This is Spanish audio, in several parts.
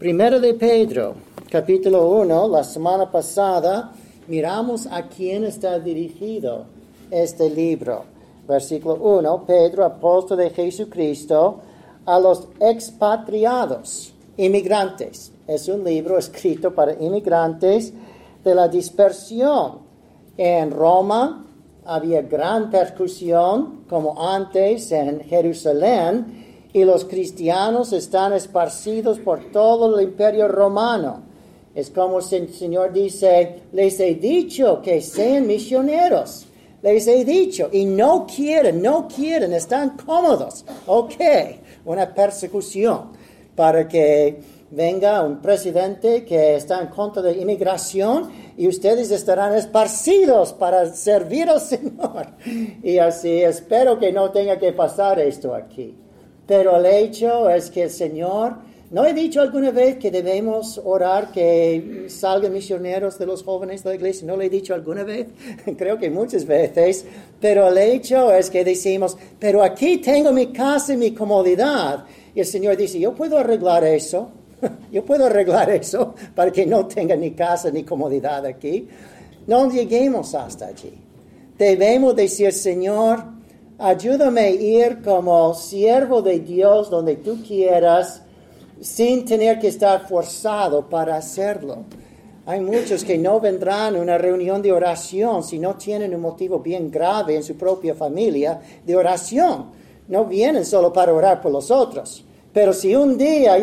Primero de Pedro, capítulo 1, la semana pasada miramos a quién está dirigido este libro. Versículo 1, Pedro, apóstol de Jesucristo, a los expatriados, inmigrantes. Es un libro escrito para inmigrantes de la dispersión. En Roma había gran persecución, como antes en Jerusalén, y los cristianos están esparcidos por todo el imperio romano. Es como el Señor dice, les he dicho que sean misioneros. Les he dicho, y no quieren, están cómodos. Ok, una persecución para que venga un presidente que está en contra de inmigración y ustedes estarán esparcidos para servir al Señor. Y así espero que no tenga que pasar esto aquí. Pero el hecho es que el Señor, ¿no he dicho alguna vez que debemos orar que salgan misioneros de los jóvenes de la iglesia? ¿No lo he dicho alguna vez? Creo que muchas veces. Pero el hecho es que decimos, pero aquí tengo mi casa y mi comodidad. Y el Señor dice, yo puedo arreglar eso. Yo puedo arreglar eso para que no tenga ni casa ni comodidad aquí. No lleguemos hasta allí. Debemos decir, Señor, ayúdame a ir como siervo de Dios donde tú quieras, sin tener que estar forzado para hacerlo. Hay muchos que no vendrán a una reunión de oración si no tienen un motivo bien grave en su propia familia de oración. No vienen solo para orar por los otros. Pero si un día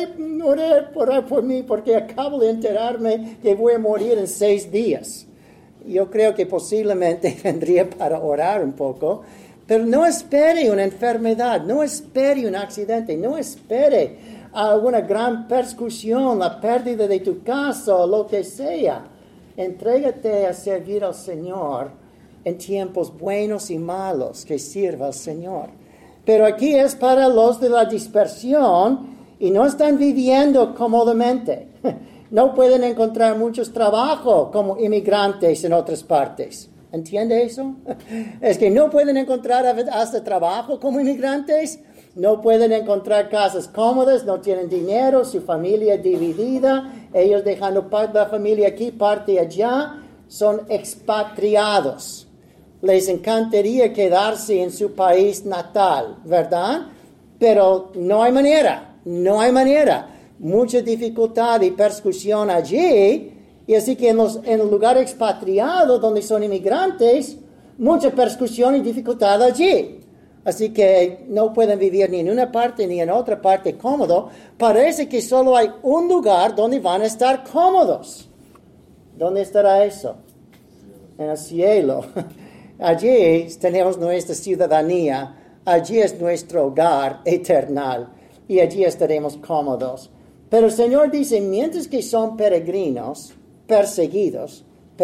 orar por mí porque acabo de enterarme que voy a morir en 6 días. Yo creo que posiblemente vendría para orar un poco. Pero no espere una enfermedad, no espere un accidente, no espere alguna gran persecución, la pérdida de tu casa o lo que sea. Entrégate a servir al Señor en tiempos buenos y malos, que sirva al Señor. Pero aquí es para los de la dispersión y no están viviendo cómodamente. No pueden encontrar muchos trabajos como inmigrantes en otras partes. ¿Entiende eso? Es que no pueden encontrar hasta trabajo como inmigrantes, no pueden encontrar casas cómodas, no tienen dinero, su familia dividida, ellos dejando parte de la familia aquí, parte allá, son expatriados. Les encantaría quedarse en su país natal, ¿verdad? Pero no hay manera. Mucha dificultad y persecución allí. Y así que en el lugar expatriado donde son inmigrantes, mucha persecución y dificultad allí. Así que no pueden vivir ni en una parte ni en otra parte cómodo. Parece que solo hay un lugar donde van a estar cómodos. ¿Dónde estará eso? En el cielo. Allí tenemos nuestra ciudadanía. Allí es nuestro hogar eterno. Y allí estaremos cómodos. Pero el Señor dice, mientras que son peregrinos perseguidos,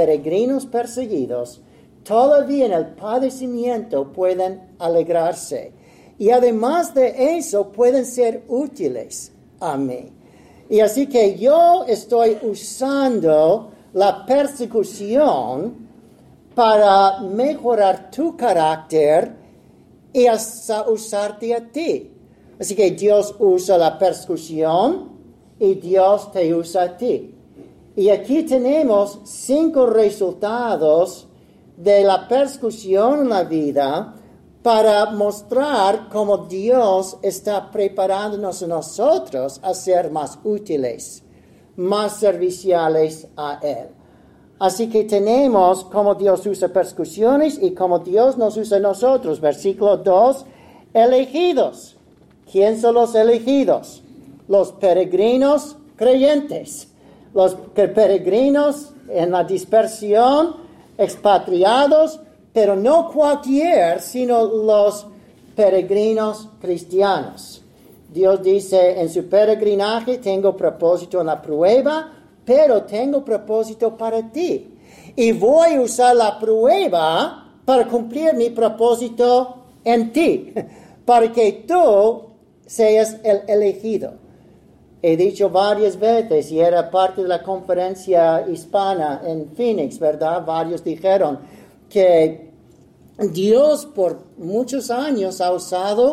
todavía en el padecimiento pueden alegrarse. Y además de eso, pueden ser útiles a mí. Y así que yo estoy usando la persecución para mejorar tu carácter y hasta usarte a ti. Así que Dios usa la persecución y Dios te usa a ti. Y aquí tenemos 5 resultados de la persecución en la vida para mostrar cómo Dios está preparándonos a nosotros a ser más útiles, más serviciales a Él. Así que tenemos cómo Dios usa persecuciones y cómo Dios nos usa a nosotros. Versículo 2, elegidos. ¿Quién son los elegidos? Los peregrinos creyentes. Los peregrinos en la dispersión, expatriados, pero no cualquier, sino los peregrinos cristianos. Dios dice, en su peregrinaje tengo propósito en la prueba, pero tengo propósito para ti. Y voy a usar la prueba para cumplir mi propósito en ti, para que tú seas el elegido. He dicho varias veces, y era parte de la conferencia hispana en Phoenix, ¿verdad? Varios dijeron que Dios por muchos años ha usado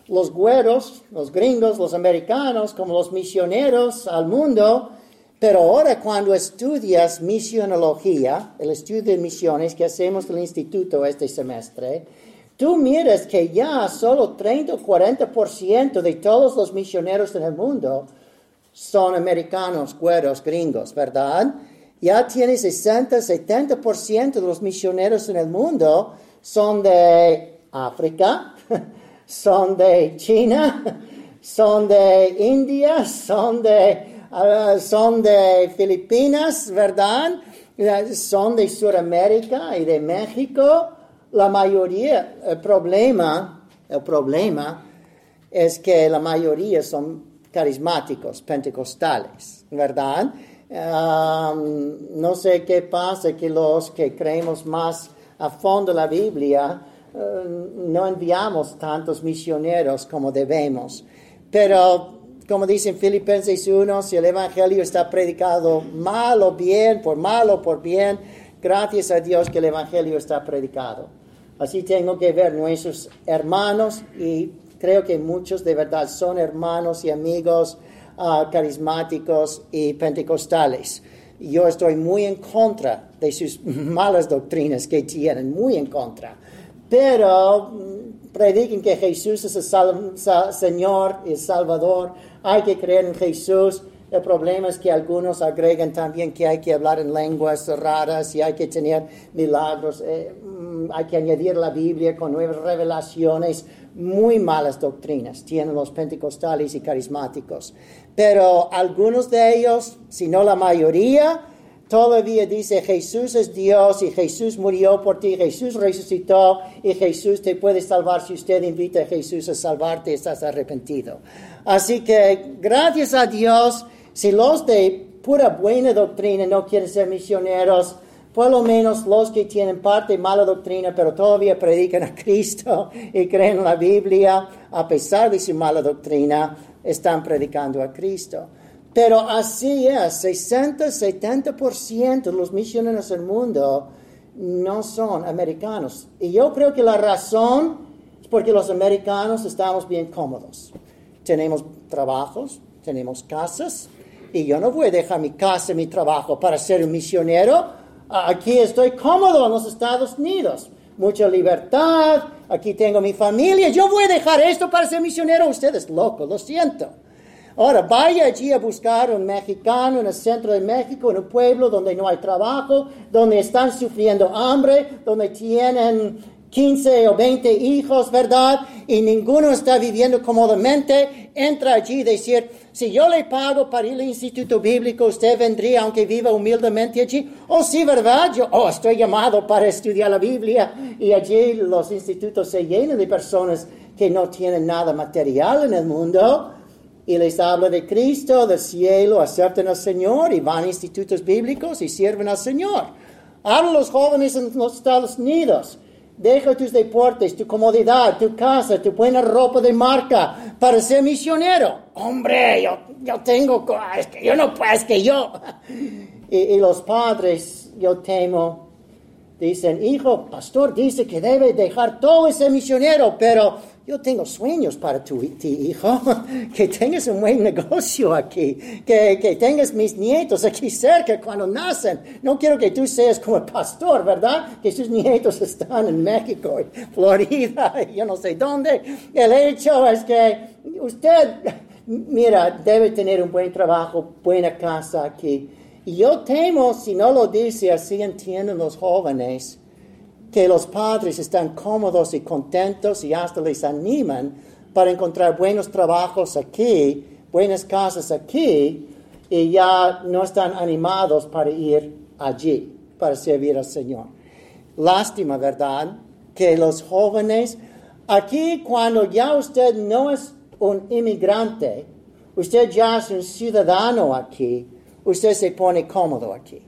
los güeros, los gringos, los americanos, como los misioneros al mundo. Pero ahora cuando estudias misionología, el estudio de misiones que hacemos en el instituto este semestre, tú miras que ya solo 30 o 40% de todos los misioneros en el mundo son americanos, güeros, gringos, ¿verdad? Ya tiene 60, 70% de los misioneros en el mundo son de África, son de China, son de India, son de Filipinas, ¿verdad? Son de Sudamérica y de México. La mayoría, el problema es que la mayoría son carismáticos, pentecostales, ¿verdad? No sé qué pasa, que los que creemos más a fondo la Biblia no enviamos tantos misioneros como debemos. Pero, como dice en Filipenses 1, si el Evangelio está predicado mal o por bien, gracias a Dios que el Evangelio está predicado. Así tengo que ver nuestros hermanos, y creo que muchos de verdad son hermanos y amigos carismáticos y pentecostales. Yo estoy muy en contra de sus malas doctrinas que tienen, muy en contra. Pero prediquen que Jesús es el Señor y Salvador. Hay que creer en Jesús. El problema es que algunos agregan también que hay que hablar en lenguas raras y hay que tener milagros. Hay que añadir la Biblia con nuevas revelaciones. Muy malas doctrinas tienen los pentecostales y carismáticos. Pero algunos de ellos, si no la mayoría, todavía dice Jesús es Dios y Jesús murió por ti, Jesús resucitó y Jesús te puede salvar si usted invita a Jesús a salvarte y estás arrepentido. Así que gracias a Dios, si los de pura buena doctrina no quieren ser misioneros, por lo menos los que tienen parte mala doctrina, pero todavía predican a Cristo y creen en la Biblia, a pesar de su mala doctrina, están predicando a Cristo. Pero así es, 60-70% de los misioneros del mundo no son americanos. Y yo creo que la razón es porque los americanos estamos bien cómodos. Tenemos trabajos, tenemos casas, y yo no voy a dejar mi casa, mi trabajo para ser un misionero. Aquí estoy cómodo en los Estados Unidos. Mucha libertad, aquí tengo mi familia. Yo voy a dejar esto para ser misionero. Usted es loco, lo siento. Ahora, vaya allí a buscar un mexicano en el centro de México, en un pueblo donde no hay trabajo, donde están sufriendo hambre, donde tienen 15 o 20 hijos, ¿verdad? Y ninguno está viviendo cómodamente. Entra allí y decir, si yo le pago para ir al instituto bíblico, usted vendría aunque viva humildemente allí. Oh, sí, ¿verdad? Yo estoy llamado para estudiar la Biblia. Y allí los institutos se llenan de personas que no tienen nada material en el mundo. Y les habla de Cristo, del cielo, aceptan al Señor y van a institutos bíblicos y sirven al Señor. Habla a los jóvenes en los Estados Unidos. Deja tus deportes, tu comodidad, tu casa, tu buena ropa de marca para ser misionero. Hombre, yo tengo, es que yo no puedo, es que yo. Y los padres, yo temo, dicen, hijo, pastor dice que debe dejar todo ese misionero, pero yo tengo sueños para ti, hijo, que tengas un buen negocio aquí, que tengas mis nietos aquí cerca cuando nacen. No quiero que tú seas como el pastor, ¿verdad? Que sus nietos están en México, Florida, yo no sé dónde. El hecho es que usted, mira, debe tener un buen trabajo, buena casa aquí. Y yo temo, si no lo dice así, entienden los jóvenes, que los padres están cómodos y contentos y hasta les animan para encontrar buenos trabajos aquí, buenas casas aquí, y ya no están animados para ir allí, para servir al Señor. Lástima, ¿verdad? Que los jóvenes, aquí cuando ya usted no es un inmigrante, usted ya es un ciudadano aquí, usted se pone cómodo aquí.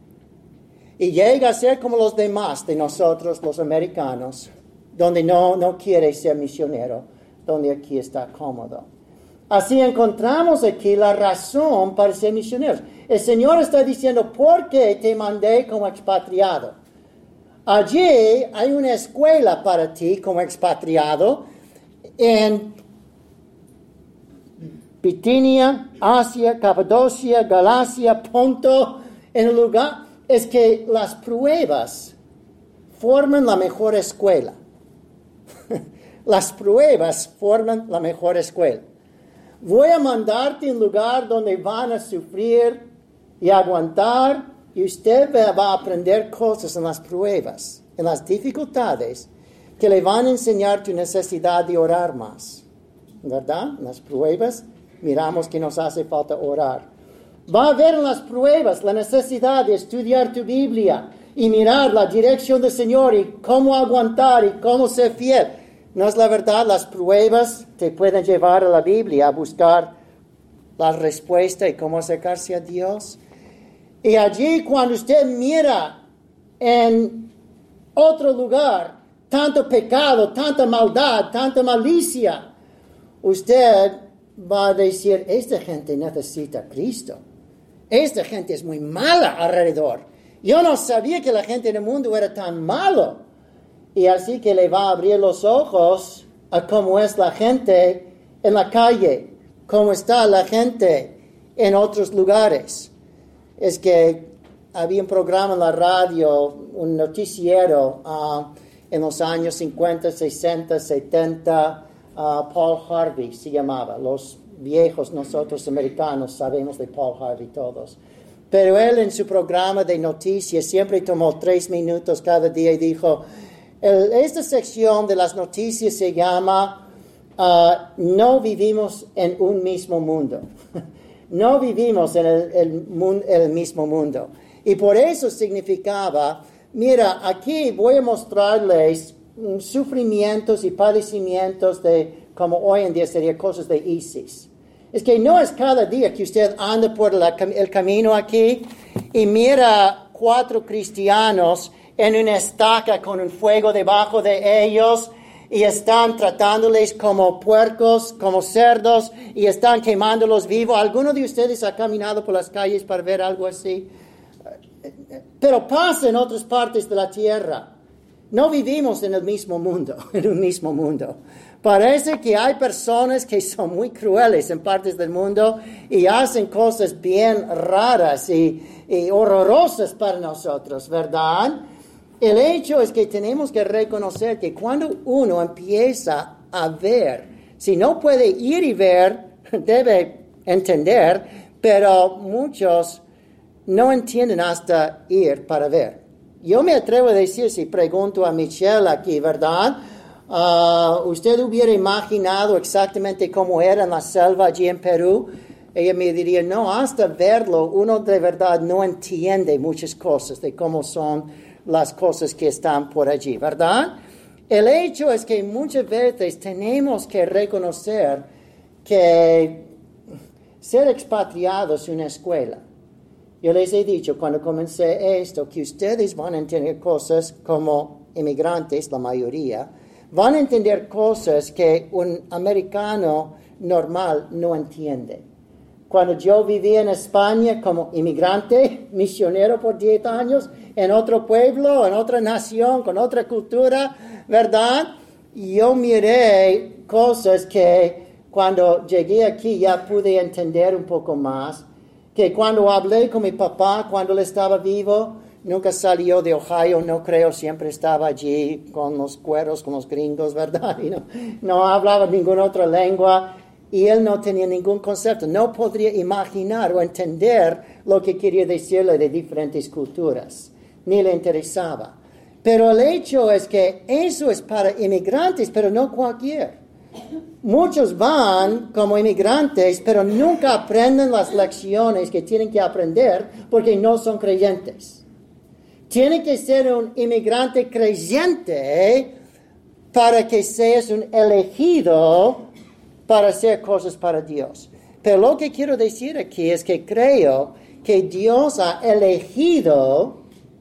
Y llega a ser como los demás de nosotros, los americanos, donde no quiere ser misionero, donde aquí está cómodo. Así encontramos aquí la razón para ser misioneros. El Señor está diciendo, ¿por qué te mandé como expatriado? Allí hay una escuela para ti como expatriado en Bitinia, Asia, Capadocia, Galacia, Ponto, en el lugar, es que las pruebas forman la mejor escuela. Las pruebas forman la mejor escuela. Voy a mandarte a un lugar donde van a sufrir y aguantar, y usted va a aprender cosas en las pruebas, en las dificultades, que le van a enseñar tu necesidad de orar más. ¿Verdad? En las pruebas miramos que nos hace falta orar. Va a ver en las pruebas la necesidad de estudiar tu Biblia y mirar la dirección del Señor y cómo aguantar y cómo ser fiel. ¿No es la verdad? Las pruebas te pueden llevar a la Biblia a buscar la respuesta y cómo acercarse a Dios. Y allí cuando usted mira en otro lugar tanto pecado, tanta maldad, tanta malicia, usted va a decir, esta gente necesita a Cristo. Esta gente es muy mala alrededor. Yo no sabía que la gente en el mundo era tan malo. Y así que le va a abrir los ojos a cómo es la gente en la calle, cómo está la gente en otros lugares. Es que había un programa en la radio, un noticiero en los años 50, 60, 70, Paul Harvey se llamaba. Los viejos, nosotros americanos, sabemos de Paul Harvey todos. Pero él en su programa de noticias siempre tomó 3 minutos cada día y dijo, esta sección de las noticias se llama No vivimos en un mismo mundo. No vivimos en el mismo mundo. Y por eso significaba, mira, aquí voy a mostrarles sufrimientos y padecimientos de, como hoy en día serían cosas de ISIS. Es que no es cada día que usted anda por el camino aquí y mira 4 cristianos en una estaca con un fuego debajo de ellos y están tratándoles como puercos, como cerdos y están quemándolos vivos. ¿Alguno de ustedes ha caminado por las calles para ver algo así? Pero pasa en otras partes de la tierra. No vivimos en el mismo mundo, en un mismo mundo. Parece que hay personas que son muy crueles en partes del mundo y hacen cosas bien raras y horrorosas para nosotros, ¿verdad? El hecho es que tenemos que reconocer que cuando uno empieza a ver, si no puede ir y ver, debe entender, pero muchos no entienden hasta ir para ver. Yo me atrevo a decir, si pregunto a Michelle aquí, ¿verdad? ¿Usted hubiera imaginado exactamente cómo era en la selva allí en Perú? Ella me diría, no, hasta verlo, uno de verdad no entiende muchas cosas de cómo son las cosas que están por allí, ¿verdad? El hecho es que muchas veces tenemos que reconocer que ser expatriados es una escuela. Yo les he dicho cuando comencé esto que ustedes van a entender cosas como inmigrantes, la mayoría, van a entender cosas que un americano normal no entiende. Cuando yo vivía en España como inmigrante, misionero por 10 años, en otro pueblo, en otra nación, con otra cultura, ¿verdad? Yo miré cosas que cuando llegué aquí ya pude entender un poco más, que cuando hablé con mi papá, cuando él estaba vivo, nunca salió de Ohio, no creo, siempre estaba allí con los cueros, con los gringos, ¿verdad? Y no hablaba ninguna otra lengua y él no tenía ningún concepto, no podría imaginar o entender lo que quería decirle de diferentes culturas, ni le interesaba. Pero el hecho es que eso es para inmigrantes, pero no cualquier. Muchos van como inmigrantes, pero nunca aprenden las lecciones que tienen que aprender porque no son creyentes. Tiene que ser un inmigrante creyente para que seas un elegido para hacer cosas para Dios. Pero lo que quiero decir aquí es que creo que Dios ha elegido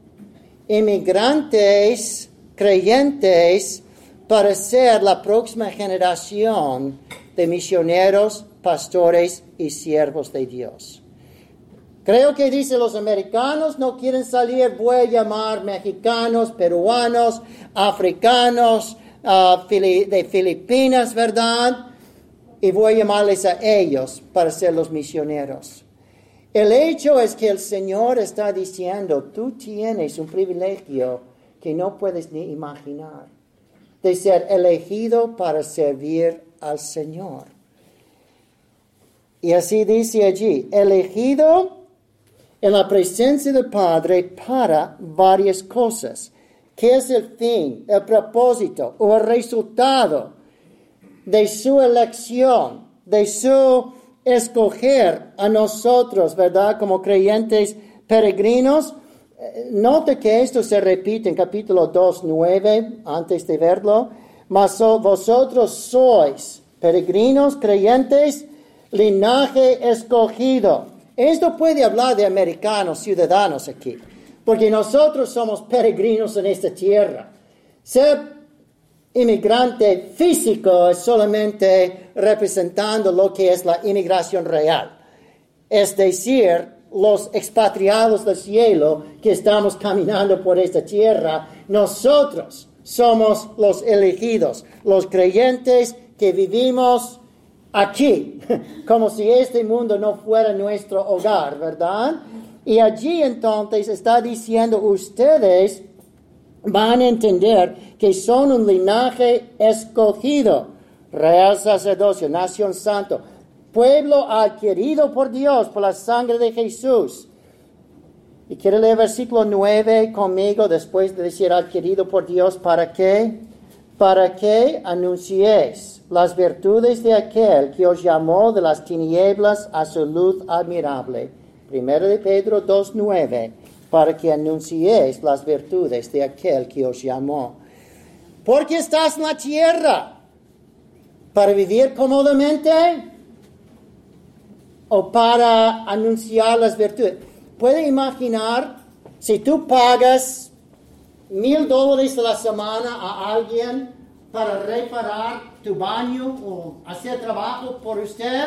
inmigrantes creyentes para ser la próxima generación de misioneros, pastores y siervos de Dios. Creo que dice los americanos no quieren salir, voy a llamar mexicanos, peruanos, africanos, de Filipinas, ¿verdad? y voy a llamarles a ellos para ser los misioneros. El hecho es que el Señor está diciendo, tú tienes un privilegio que no puedes ni imaginar, de ser elegido para servir al Señor. Y así dice allí, elegido en la presencia del Padre para varias cosas. ¿Qué es el fin, el propósito o el resultado de su elección, de su escoger a nosotros, verdad, como creyentes peregrinos? Note que esto se repite en capítulo 2:9, antes de verlo. Mas vosotros sois peregrinos, creyentes, linaje escogido. Esto puede hablar de americanos, ciudadanos aquí, porque nosotros somos peregrinos en esta tierra. Ser inmigrante físico es solamente representando lo que es la inmigración real. Es decir, los expatriados del cielo que estamos caminando por esta tierra, nosotros somos los elegidos, los creyentes que vivimos aquí, como si este mundo no fuera nuestro hogar, ¿verdad? Y allí entonces está diciendo, ustedes van a entender que son un linaje escogido, real sacerdocio, nación santo, pueblo adquirido por Dios, por la sangre de Jesús. Y quiere leer versículo 9 conmigo, después de decir adquirido por Dios, ¿para qué? Para que anunciéis las virtudes de aquel que os llamó de las tinieblas a su luz admirable. 1 de Pedro 2:9, para que anunciéis las virtudes de aquel que os llamó. ¿Por qué estás en la tierra? ¿Para vivir cómodamente? ¿O para anunciar las virtudes? ¿Puede imaginar si tú pagas $1,000 a la semana a alguien para reparar tu baño o hacer trabajo por usted?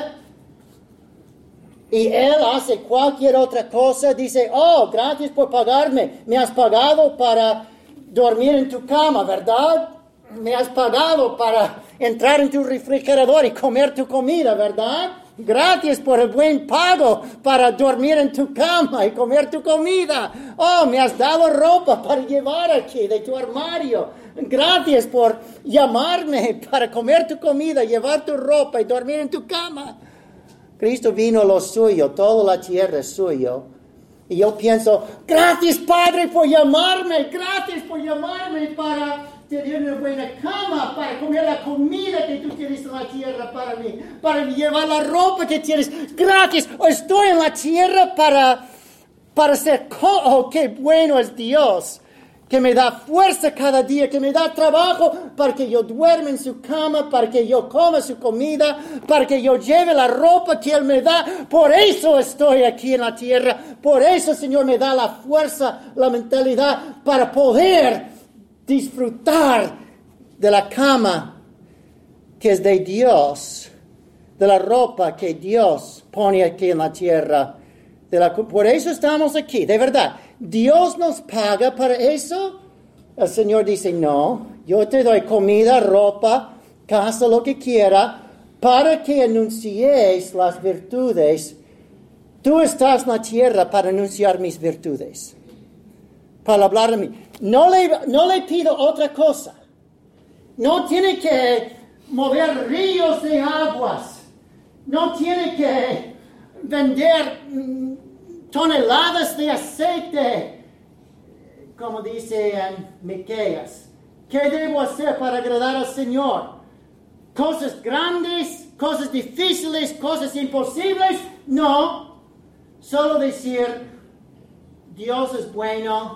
Y él hace cualquier otra cosa, dice, oh, gracias por pagarme, me has pagado para dormir en tu cama, ¿verdad? Me has pagado para entrar en tu refrigerador y comer tu comida, ¿verdad? Gracias por el buen pago para dormir en tu cama y comer tu comida. Oh, me has dado ropa para llevar aquí de tu armario. Gracias por llamarme para comer tu comida, llevar tu ropa y dormir en tu cama. Cristo vino a lo suyo, toda la tierra es suyo. Y yo pienso, gracias Padre por llamarme, gracias por llamarme para tener una buena cama, para comer la comida que tú tienes en la tierra para mí, para llevar la ropa que tienes. Gracias, estoy en la tierra para ser, oh, qué bueno es Dios, que me da fuerza cada día, que me da trabajo para que yo duerma en su cama, para que yo coma su comida, para que yo lleve la ropa que Él me da. Por eso estoy aquí en la tierra, por eso Señor me da la fuerza, la mentalidad para poder disfrutar de la cama que es de Dios, de la ropa que Dios pone aquí en la tierra. Por eso estamos aquí, de verdad. ¿Dios nos paga para eso? El Señor dice, no, yo te doy comida, ropa, casa, lo que quiera, para que anunciéis las virtudes. Tú estás en la tierra para anunciar mis virtudes, para hablar de mí. No le pido otra cosa. No tiene que mover ríos de aguas. No tiene que vender toneladas de aceite, como dice en Miqueas. ¿Qué debo hacer para agradar al Señor? ¿Cosas grandes, cosas difíciles, cosas imposibles? No. Solo decir, Dios es bueno,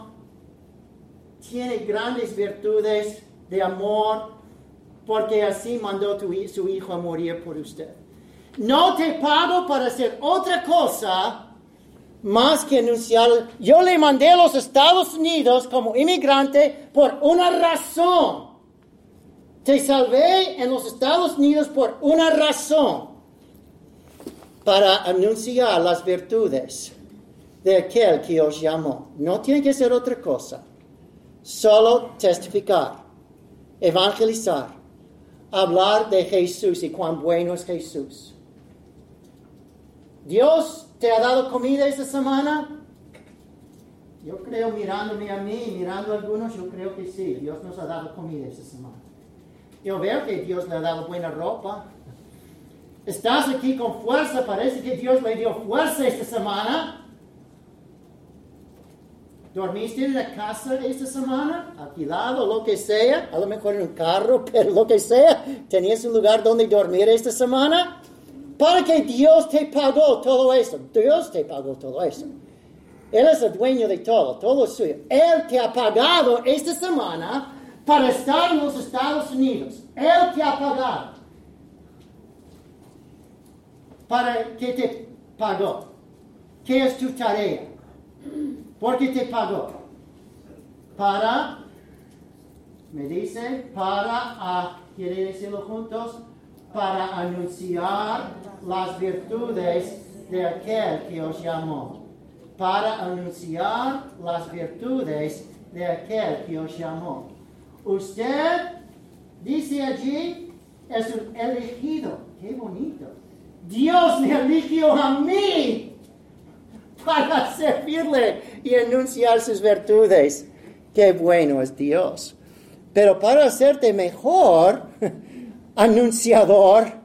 tiene grandes virtudes de amor, porque así mandó su Hijo a morir por usted. No te pago para hacer otra cosa más que anunciar. Yo le mandé a los Estados Unidos como inmigrante por una razón. Te salvé en los Estados Unidos por una razón. Para anunciar las virtudes de aquel que os llamó. No tiene que ser otra cosa. Solo testificar, evangelizar, hablar de Jesús y cuán bueno es Jesús. ¿Dios te ha dado comida esta semana? Yo creo, mirándome a mí y mirando a algunos, yo creo que sí. Dios nos ha dado comida esta semana. Yo veo que Dios le ha dado buena ropa. Estás aquí con fuerza, parece que Dios le dio fuerza esta semana. ¿Dormiste en la casa esta semana? Alquilado, lo que sea, a lo mejor en un carro, pero lo que sea. ¿Tenías un lugar donde dormir esta semana? Para que Dios te pagó todo eso. Dios te pagó todo eso. Él es el dueño de todo, todo es suyo. Él te ha pagado esta semana para estar en los Estados Unidos. Él te ha pagado. ¿Para qué te pagó? ¿Qué es tu tarea? ¿Por qué te pagó? Para, me dice, ¿quiere decirlo juntos? Para anunciar las virtudes de aquel que os llamó. Para anunciar las virtudes de aquel que os llamó. Usted, dice allí, es un elegido. ¡Qué bonito! Dios me eligió a mí para servirle y anunciar sus virtudes. ¡Qué bueno es Dios! Pero para hacerte mejor anunciador,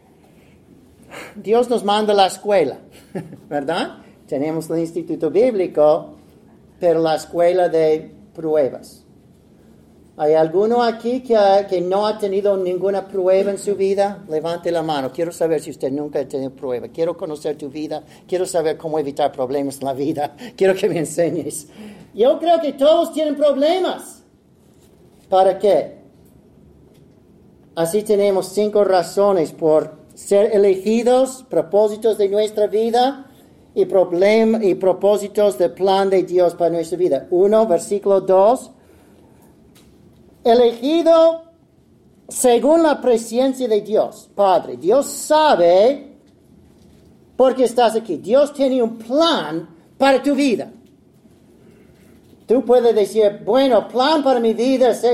Dios nos manda a la escuela, ¿verdad? Tenemos el instituto bíblico, pero la escuela de pruebas. ¿Hay alguno aquí que no ha tenido ninguna prueba en su vida? Levante la mano. Quiero saber si usted nunca ha tenido prueba. Quiero conocer tu vida. Quiero saber cómo evitar problemas en la vida. Quiero que me enseñes. Yo creo que todos tienen problemas. ¿Para qué? Así tenemos 5 razones por ser elegidos, propósitos de nuestra vida y propósitos del plan de Dios para nuestra vida. 1, versículo 2. Elegido según la presencia de Dios, Padre. Dios sabe por qué estás aquí. Dios tiene un plan para tu vida. Tú puedes decir, bueno, plan para mi vida es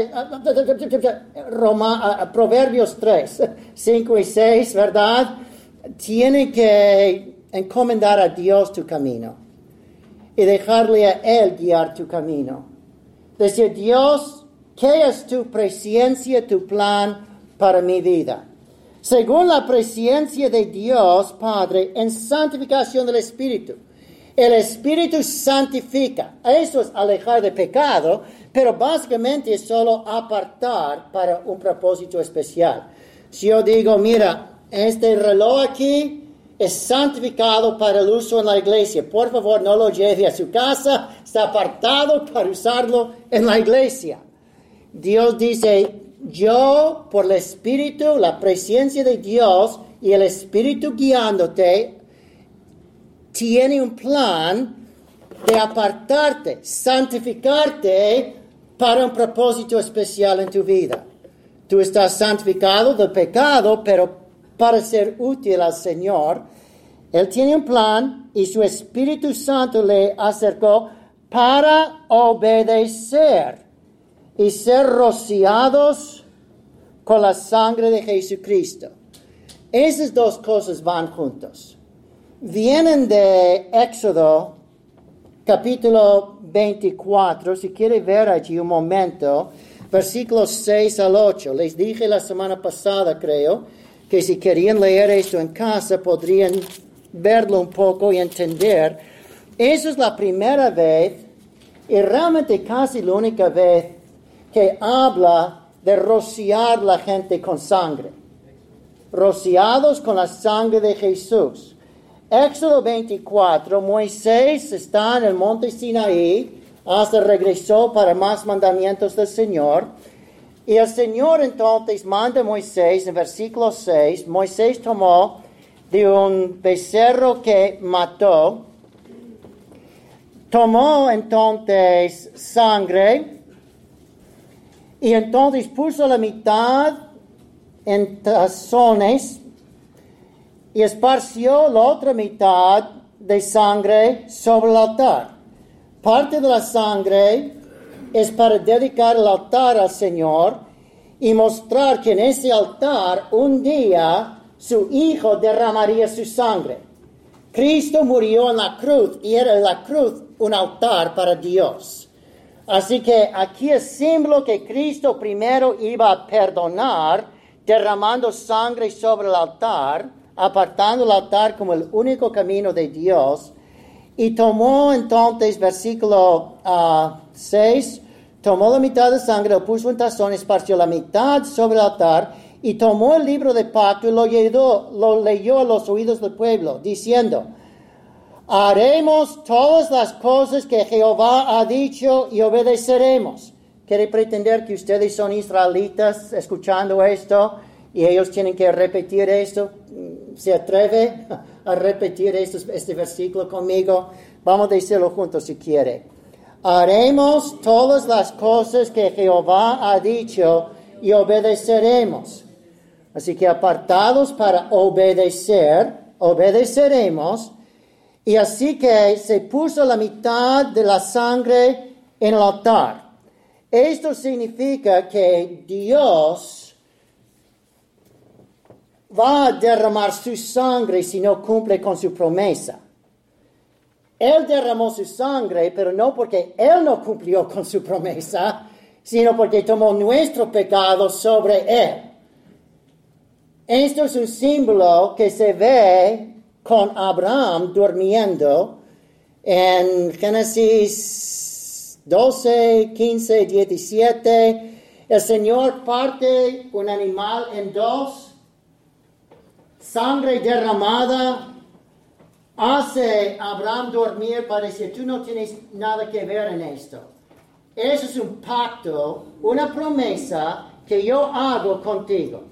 Proverbios 3, 5 y 6, ¿verdad? Tiene que encomendar a Dios tu camino y dejarle a Él guiar tu camino. Decir, Dios, ¿qué es tu presencia, tu plan para mi vida? Según la presencia de Dios, Padre, en santificación del Espíritu. El Espíritu santifica. Eso es alejar de pecado, pero básicamente es solo apartar para un propósito especial. Si yo digo, mira, este reloj aquí es santificado para el uso en la iglesia. Por favor, no lo lleve a su casa. Está apartado para usarlo en la iglesia. Dios dice, yo por el Espíritu, la presencia de Dios y el Espíritu guiándote, tiene un plan de apartarte, santificarte para un propósito especial en tu vida. Tú estás santificado del pecado, pero para ser útil al Señor, Él tiene un plan y su Espíritu Santo le acercó para obedecer y ser rociados con la sangre de Jesucristo. Esas dos cosas van juntos. Vienen de Éxodo, capítulo 24. Si quiere ver allí un momento, versículos 6 al 8. Les dije la semana pasada, creo, que si querían leer esto en casa, podrían verlo un poco y entender. Esa es la primera vez, y realmente casi la única vez, que habla de rociar la gente con sangre. Rociados con la sangre de Jesús. Éxodo 24, Moisés está en el monte Sinaí, hasta regresó para más mandamientos del Señor. Y el Señor entonces manda a Moisés, en versículo 6, Moisés tomó de un becerro que mató, tomó entonces sangre, y entonces puso la mitad en tazones, y esparció la otra mitad de sangre sobre el altar. Parte de la sangre es para dedicar el altar al Señor, y mostrar que en ese altar un día su Hijo derramaría su sangre. Cristo murió en la cruz y era la cruz un altar para Dios. Así que aquí es símbolo que Cristo primero iba a perdonar, derramando sangre sobre el altar, apartando el altar como el único camino de Dios. Y tomó entonces, versículo 6, tomó la mitad de sangre, lo puso en tazón, esparció la mitad sobre el altar, y tomó el libro de pacto y lo leyó a los oídos del pueblo, diciendo: haremos todas las cosas que Jehová ha dicho y obedeceremos. ¿Quiere pretender que ustedes son israelitas escuchando esto y ellos tienen que repetir esto? ¿Se atreve a repetir este versículo conmigo? Vamos a decirlo juntos si quiere. Haremos todas las cosas que Jehová ha dicho y obedeceremos. Así que apartados para obedecer, obedeceremos. Y así que se puso la mitad de la sangre en el altar. Esto significa que Dios va a derramar su sangre si no cumple con su promesa. Él derramó su sangre, pero no porque Él no cumplió con su promesa, sino porque tomó nuestro pecado sobre Él. Esto es un símbolo que se ve con Abraham durmiendo en Génesis 12, 15, 17. El Señor parte un animal en dos, sangre derramada, hace a Abraham dormir para decir: tú no tienes nada que ver en esto. Eso es un pacto, una promesa que yo hago contigo.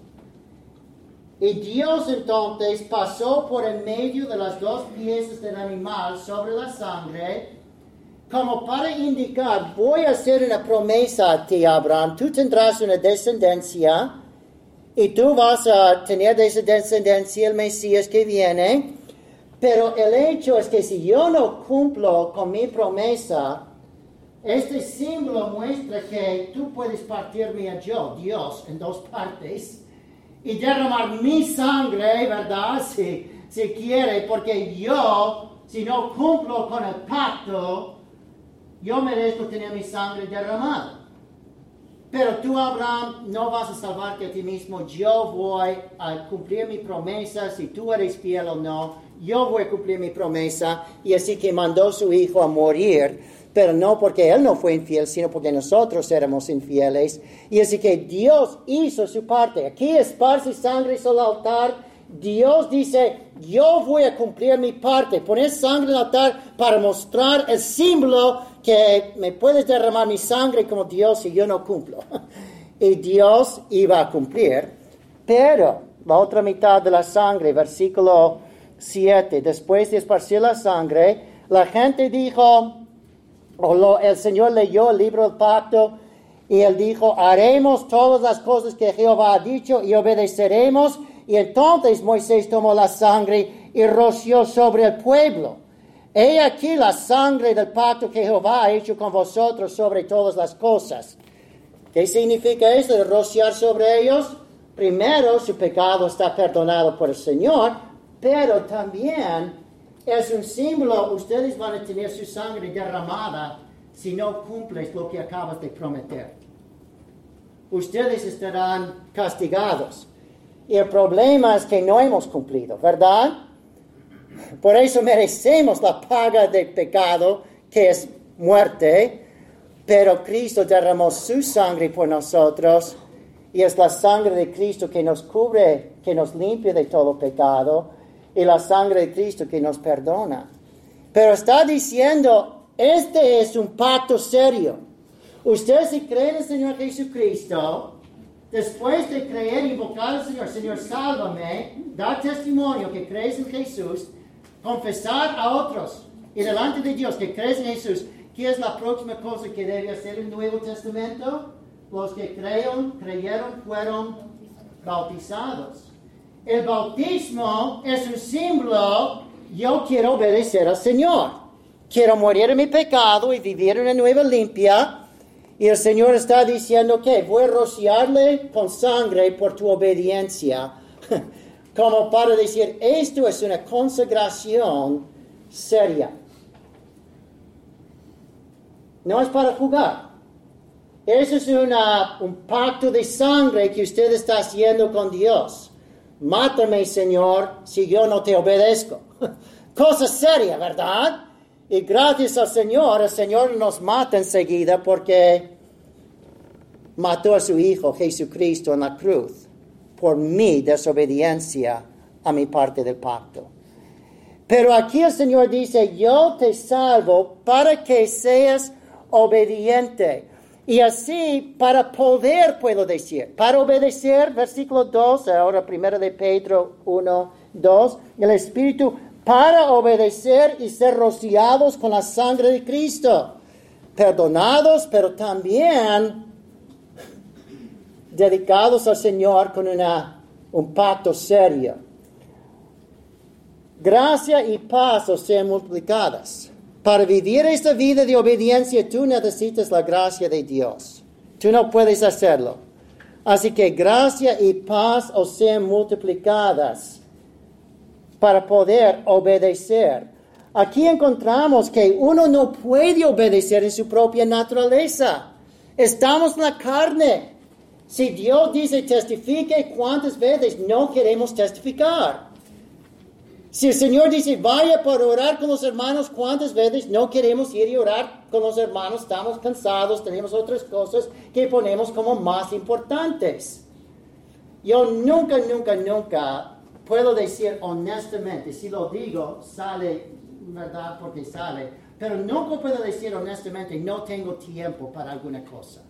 Y Dios entonces pasó por en medio de las dos piezas del animal sobre la sangre, como para indicar: voy a hacer una promesa a ti, Abraham. Tú tendrás una descendencia y tú vas a tener de esa descendencia el Mesías que viene. Pero el hecho es que si yo no cumplo con mi promesa, este símbolo muestra que tú puedes partirme a yo, Dios, en dos partes y derramar mi sangre, ¿verdad? Si quiere, porque yo, si no cumplo con el pacto, yo merezco tener mi sangre derramada. Pero tú, Abraham, no vas a salvarte a ti mismo. Yo voy a cumplir mi promesa, si tú eres fiel o no. Yo voy a cumplir mi promesa. Y así que mandó a su hijo a morir, pero no porque él no fue infiel, sino porque nosotros éramos infieles. Y así que Dios hizo su parte. Aquí esparce sangre sobre el altar. Dios dice: yo voy a cumplir mi parte. Poner sangre en el altar para mostrar el símbolo que me puedes derramar mi sangre como Dios si yo no cumplo. Y Dios iba a cumplir. Pero la otra mitad de la sangre, versículo 7, después de esparcir la sangre, la gente dijo, el Señor leyó el libro del pacto y él dijo: haremos todas las cosas que Jehová ha dicho y obedeceremos. Y entonces Moisés tomó la sangre y roció sobre el pueblo. He aquí la sangre del pacto que Jehová ha hecho con vosotros sobre todas las cosas. ¿Qué significa eso de rociar sobre ellos? Primero, su pecado está perdonado por el Señor, pero también es un símbolo: ustedes van a tener su sangre derramada si no cumples lo que acabas de prometer. Ustedes estarán castigados. Y el problema es que no hemos cumplido, ¿verdad? Por eso merecemos la paga del pecado, que es muerte. Pero Cristo derramó su sangre por nosotros. Y es la sangre de Cristo que nos cubre, que nos limpia de todo pecado. Y la sangre de Cristo que nos perdona. Pero está diciendo: este es un pacto serio. Ustedes, si creen en el Señor Jesucristo, después de creer y invocar al Señor: Señor, sálvame, dar testimonio que crees en Jesús, confesar a otros y delante de Dios que crees en Jesús. ¿Qué es la próxima cosa que debe hacer el Nuevo Testamento? Los que creyeron fueron bautizados. El bautismo es un símbolo: yo quiero obedecer al Señor. Quiero morir en mi pecado y vivir una nueva limpia. Y el Señor está diciendo que voy a rociarle con sangre por tu obediencia, como para decir, esto es una consagración seria. No es para jugar. Eso es un pacto de sangre que usted está haciendo con Dios. Mátame, Señor, si yo no te obedezco. Cosa seria, ¿verdad? Y gracias al Señor, el Señor nos mata enseguida porque mató a su Hijo Jesucristo en la cruz por mi desobediencia a mi parte del pacto. Pero aquí el Señor dice, yo te salvo para que seas obediente. Y así, para poder, puedo decir, para obedecer, versículo 2, ahora 1 de Pedro 1, 2, el Espíritu, para obedecer y ser rociados con la sangre de Cristo, perdonados, pero también dedicados al Señor con un pacto serio. Gracia y paz os sean multiplicadas. Para vivir esta vida de obediencia, tú necesitas la gracia de Dios. Tú no puedes hacerlo. Así que gracia y paz os sean multiplicadas para poder obedecer. Aquí encontramos que uno no puede obedecer en su propia naturaleza. Estamos en la carne. Si Dios dice testifique, ¿cuántas veces no queremos testificar? Si el Señor dice vaya para orar con los hermanos, ¿cuántas veces no queremos ir y orar con los hermanos? Estamos cansados, tenemos otras cosas que ponemos como más importantes. Yo nunca puedo decir honestamente, si lo digo, sale, ¿verdad? Porque sale. Pero nunca puedo decir honestamente, no tengo tiempo para alguna cosa.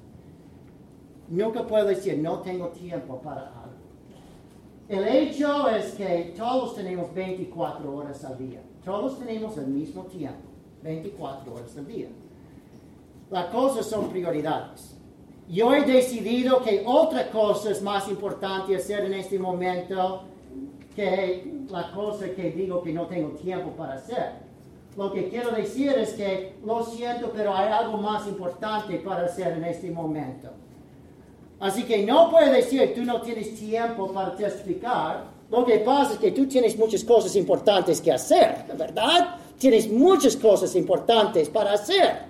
Nunca puedo decir, no tengo tiempo para algo. El hecho es que todos tenemos 24 horas al día. Todos tenemos el mismo tiempo, 24 horas al día. Las cosas son prioridades. Yo he decidido que otra cosa es más importante hacer en este momento que la cosa que digo que no tengo tiempo para hacer. Lo que quiero decir es que, lo siento, pero hay algo más importante para hacer en este momento. Así que no puedes decir tú no tienes tiempo para testificar. Lo que pasa es que tú tienes muchas cosas importantes que hacer, ¿verdad? Tienes muchas cosas importantes para hacer.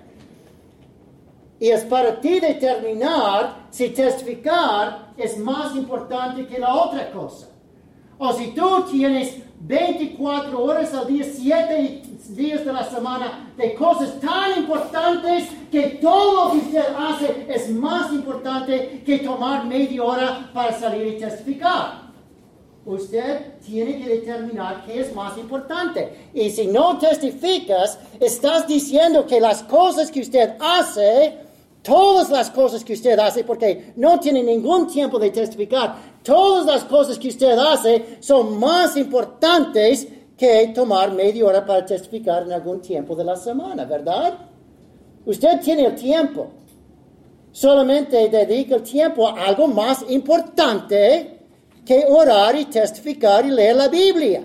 Y es para ti determinar si testificar es más importante que la otra cosa. O si tú tienes 24 horas al día, 7 días de la semana, de cosas tan importantes que todo lo que usted hace es más importante que tomar media hora para salir y testificar. Usted tiene que determinar qué es más importante. Y si no testificas, estás diciendo que las cosas que usted hace, todas las cosas que usted hace, porque no tiene ningún tiempo de testificar, todas las cosas que usted hace son más importantes que tomar media hora para testificar en algún tiempo de la semana, ¿verdad? Usted tiene el tiempo. Solamente dedica el tiempo a algo más importante que orar y testificar y leer la Biblia.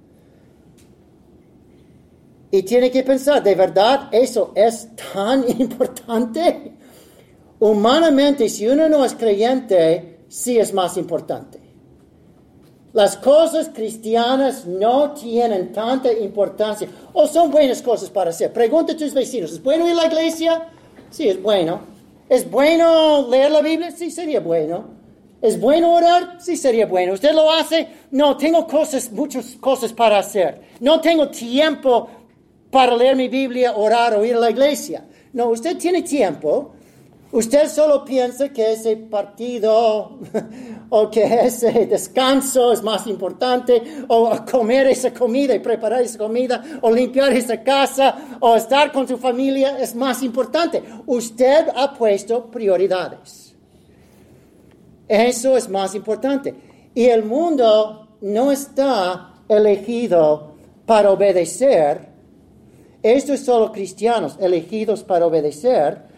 Y tiene que pensar, ¿de verdad eso es tan importante? Humanamente, si uno no es creyente, sí es más importante. Las cosas cristianas no tienen tanta importancia. O son buenas cosas para hacer. Pregunta a tus vecinos, ¿es bueno ir a la iglesia? Sí, es bueno. ¿Es bueno leer la Biblia? Sí, sería bueno. ¿Es bueno orar? Sí, sería bueno. ¿Usted lo hace? No, tengo muchas cosas para hacer. No tengo tiempo para leer mi Biblia, orar o ir a la iglesia. No, usted tiene tiempo. Usted solo piensa que ese partido o que ese descanso es más importante, o comer esa comida y preparar esa comida, o limpiar esa casa, o estar con su familia es más importante. Usted ha puesto prioridades. Eso es más importante. Y el mundo no está elegido para obedecer. Esto es solo cristianos elegidos para obedecer.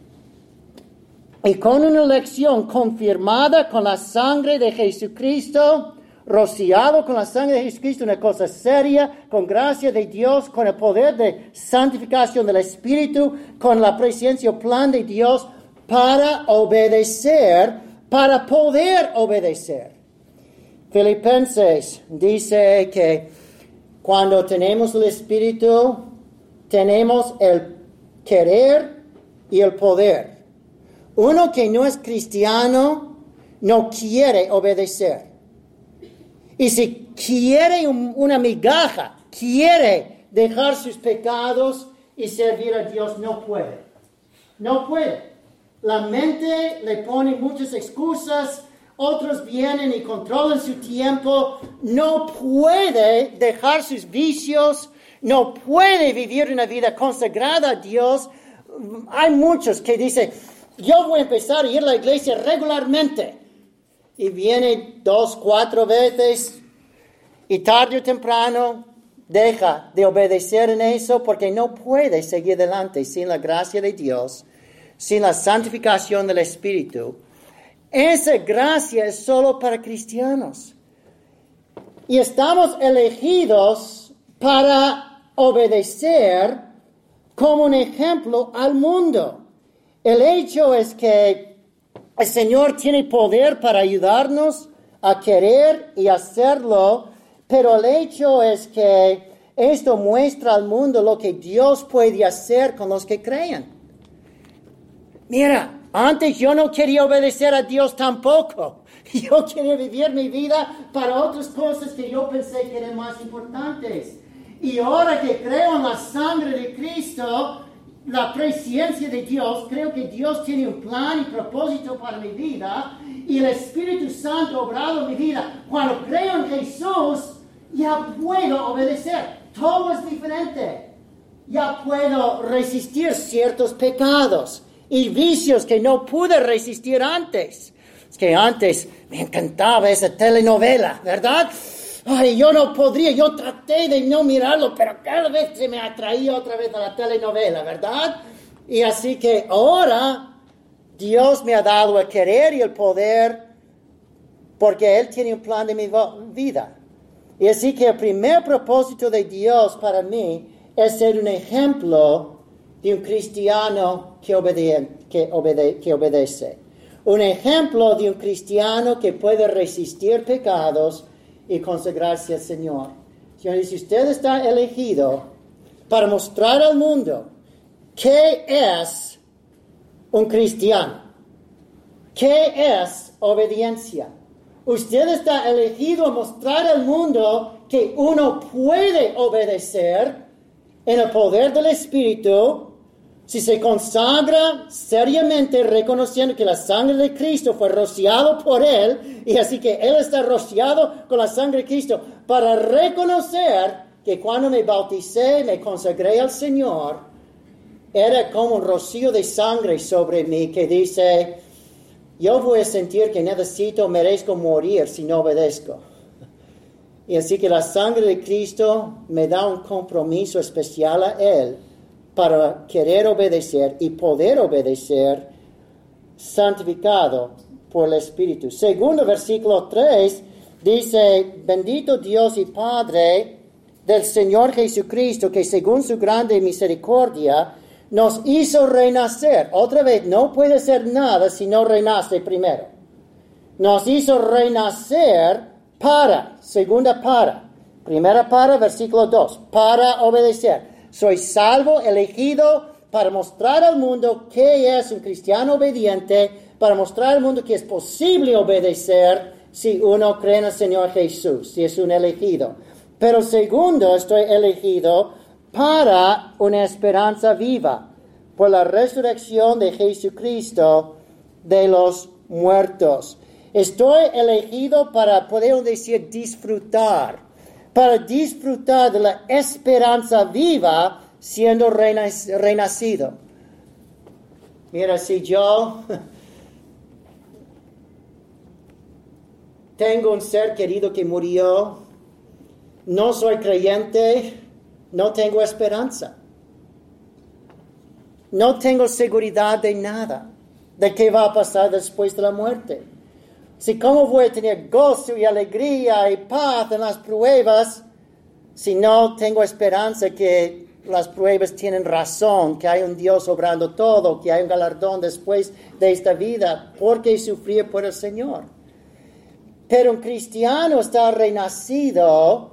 Y con una elección confirmada con la sangre de Jesucristo, rociado con la sangre de Jesucristo, una cosa seria, con gracia de Dios, con el poder de santificación del Espíritu, con la presencia o plan de Dios, para obedecer, para poder obedecer. Filipenses dice que cuando tenemos el Espíritu, tenemos el querer y el poder. Uno que no es cristiano no quiere obedecer. Y si quiere una migaja, quiere dejar sus pecados y servir a Dios, no puede. No puede. La mente le pone muchas excusas, otros vienen y controlan su tiempo. No puede dejar sus vicios, no puede vivir una vida consagrada a Dios. Hay muchos que dicen, yo voy a empezar a ir a la iglesia regularmente. Y viene 2, 4 veces y tarde o temprano deja de obedecer en eso porque no puede seguir adelante sin la gracia de Dios, sin la santificación del Espíritu. Esa gracia es solo para cristianos. Y estamos elegidos para obedecer como un ejemplo al mundo. El hecho es que el Señor tiene poder para ayudarnos a querer y hacerlo, pero el hecho es que esto muestra al mundo lo que Dios puede hacer con los que creen. Mira, antes yo no quería obedecer a Dios tampoco. Yo quería vivir mi vida para otras cosas que yo pensé que eran más importantes. Y ahora que creo en la sangre de Cristo, la presencia de Dios, creo que Dios tiene un plan y propósito para mi vida y el Espíritu Santo ha obrado en mi vida. Cuando creo en Jesús, ya puedo obedecer. Todo es diferente. Ya puedo resistir ciertos pecados y vicios que no pude resistir antes. Es que antes me encantaba esa telenovela, ¿verdad? Ay, yo no podría, yo traté de no mirarlo, pero cada vez se me atraía otra vez a la telenovela, ¿verdad? Y así que ahora Dios me ha dado el querer y el poder porque Él tiene un plan de mi vida. Y así que el primer propósito de Dios para mí es ser un ejemplo de un cristiano que obedece. Un ejemplo de un cristiano que puede resistir pecados y consagrarse al Señor. Señor, si usted está elegido para mostrar al mundo qué es un cristiano, qué es obediencia, usted está elegido a mostrar al mundo que uno puede obedecer en el poder del Espíritu si se consagra seriamente reconociendo que la sangre de Cristo fue rociado por Él y así que Él está rociado con la sangre de Cristo para reconocer que cuando me bauticé, me consagré al Señor, era como un rocío de sangre sobre mí que dice, yo voy a sentir que merezco morir si no obedezco. Y así que la sangre de Cristo me da un compromiso especial a Él para querer obedecer y poder obedecer santificado por el Espíritu. Segundo versículo 3 dice, bendito Dios y Padre del Señor Jesucristo, que según su grande misericordia nos hizo renacer. Otra vez, no puede ser nada si no renace primero. Nos hizo renacer primera para, versículo 2, para obedecer. Soy salvo, elegido para mostrar al mundo que es un cristiano obediente, para mostrar al mundo que es posible obedecer si uno cree en el Señor Jesús, si es un elegido. Pero segundo, estoy elegido para una esperanza viva, por la resurrección de Jesucristo de los muertos. Estoy elegido para, podemos decir, para disfrutar de la esperanza viva siendo renacido. Mira, si yo tengo un ser querido que murió, no soy creyente, no tengo esperanza. No tengo seguridad de nada, de qué va a pasar después de la muerte. Si cómo voy a tener gozo y alegría y paz en las pruebas si no tengo esperanza que las pruebas tienen razón, que hay un Dios obrando todo, que hay un galardón después de esta vida. ¿Por qué sufrir por el Señor? Pero un cristiano está renacido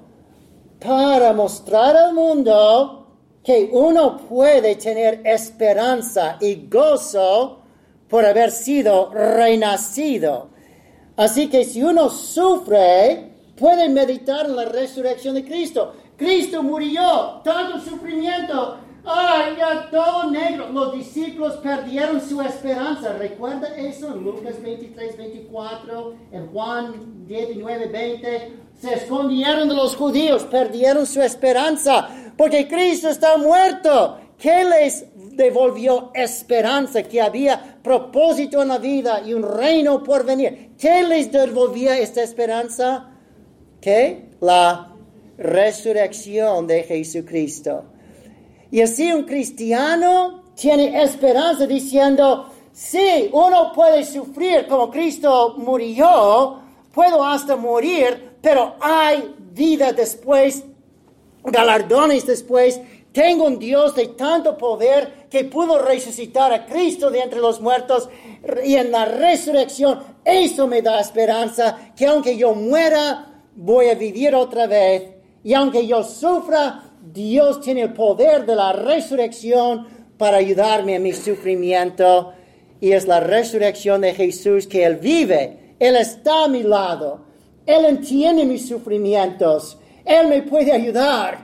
para mostrar al mundo que uno puede tener esperanza y gozo por haber sido renacido. Así que si uno sufre, puede meditar en la resurrección de Cristo. Cristo murió, tanto sufrimiento, ay, ya todo negro. Los discípulos perdieron su esperanza. ¿Recuerda eso en Lucas 23, 24, en Juan 19, 20? Se escondieron de los judíos, perdieron su esperanza, porque Cristo está muerto. ¿Qué les devolvió esperanza? Que había propósito en la vida y un reino por venir. ¿Qué les devolvía esta esperanza? ¿Qué? La resurrección de Jesucristo. Y así un cristiano tiene esperanza diciendo, sí, uno puede sufrir como Cristo murió, puedo hasta morir, pero hay vida después, galardones después. Tengo un Dios de tanto poder que pudo resucitar a Cristo de entre los muertos, y en la resurrección eso me da esperanza, que aunque yo muera, voy a vivir otra vez, y aunque yo sufra, Dios tiene el poder de la resurrección para ayudarme en mi sufrimiento. Y es la resurrección de Jesús, que Él vive, Él está a mi lado, Él entiende mis sufrimientos, Él me puede ayudar.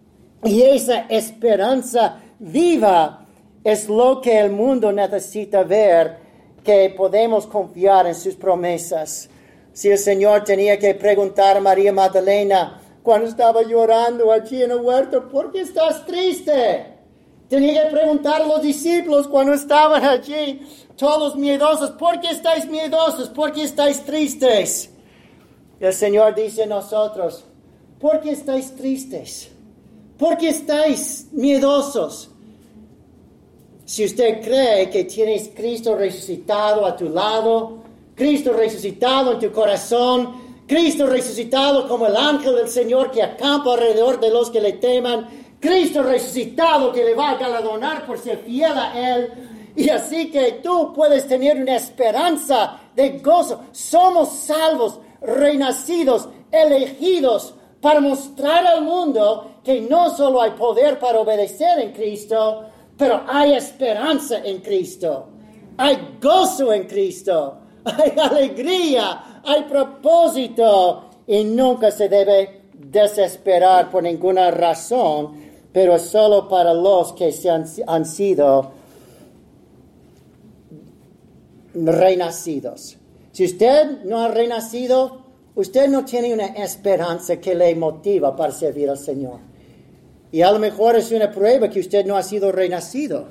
Y esa esperanza viva es lo que el mundo necesita ver, que podemos confiar en sus promesas. Si el Señor tenía que preguntar a María Magdalena cuando estaba llorando allí en el huerto, ¿por qué estás triste? Tenía que preguntar a los discípulos cuando estaban allí, todos miedosos, ¿por qué estáis miedosos? ¿Por qué estáis tristes? El Señor dice a nosotros, ¿por qué estáis tristes? ¿Por qué estáis miedosos? Si usted cree que tienes Cristo resucitado a tu lado, Cristo resucitado en tu corazón, Cristo resucitado como el ángel del Señor que acampa alrededor de los que le teman, Cristo resucitado que le va a galardonar por ser fiel a Él, y así que tú puedes tener una esperanza de gozo. Somos salvos, renacidos, elegidos, para mostrar al mundo que no solo hay poder para obedecer en Cristo, pero hay esperanza en Cristo, hay gozo en Cristo, hay alegría, hay propósito, y nunca se debe desesperar por ninguna razón, pero es solo para los que han sido renacidos. Si usted no ha renacido, usted no tiene una esperanza que le motiva para servir al Señor. Y a lo mejor es una prueba que usted no ha sido renacido.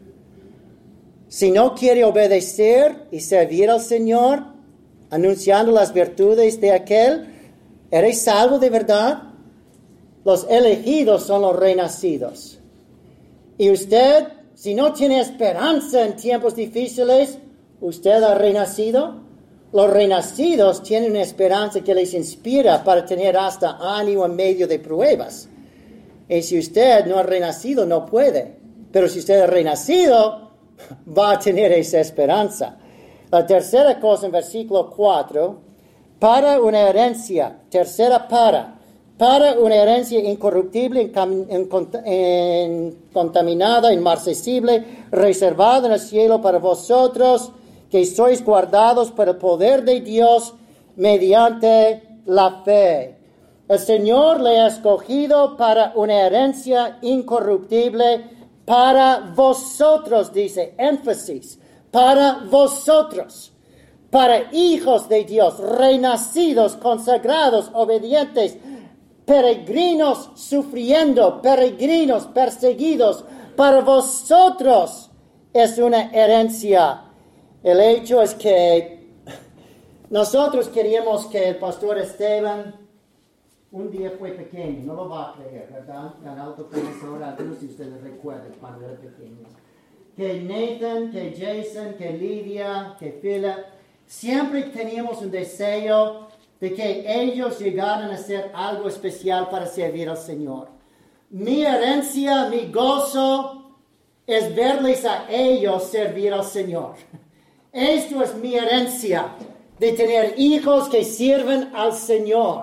Si no quiere obedecer y servir al Señor, anunciando las virtudes de aquel, ¿eres salvo de verdad? Los elegidos son los renacidos. Y usted, si no tiene esperanza en tiempos difíciles, ¿usted ha renacido? Los renacidos tienen una esperanza que les inspira para tener hasta ánimo en medio de pruebas. Y si usted no ha renacido, no puede. Pero si usted ha renacido, va a tener esa esperanza. La tercera cosa en versículo 4, para una herencia, para una herencia incorruptible, incontaminada, inmarcesible, reservada en el cielo para vosotros, que sois guardados por el poder de Dios mediante la fe. El Señor le ha escogido para una herencia incorruptible para vosotros, dice, énfasis, para vosotros, para hijos de Dios, renacidos, consagrados, obedientes, peregrinos sufriendo, peregrinos perseguidos, para vosotros es una herencia. El hecho es que nosotros queríamos que el pastor Esteban un día fue pequeño, no lo va a creer, ¿verdad? Tan alto profesor, algunos de ustedes recuerdan cuando era pequeño. Que Nathan, que Jason, que Lidia, que Philip, siempre teníamos un deseo de que ellos llegaran a hacer algo especial para servir al Señor. Mi herencia, mi gozo, es verles a ellos servir al Señor. Esto es mi herencia, de tener hijos que sirven al Señor.